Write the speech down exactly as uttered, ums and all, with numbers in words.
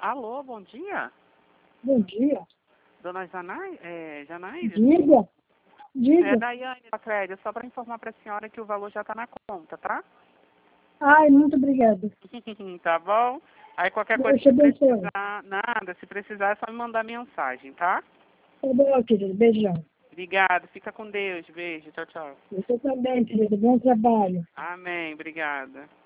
Alô, bom dia. Bom dia. Dona Janai, é, Janaíra? Diga. Diga. É Daiane da Crédito, só para informar para a senhora que o valor já está na conta, tá? Ai, muito obrigada. Tá bom? Aí qualquer Deus coisa te que abençoe. precisar, nada, se precisar é só me mandar mensagem, tá? Tá bom, querido. Beijão. Obrigado, fica com Deus, beijo, tchau, tchau. Você também, querido. Bom trabalho. Amém, obrigada.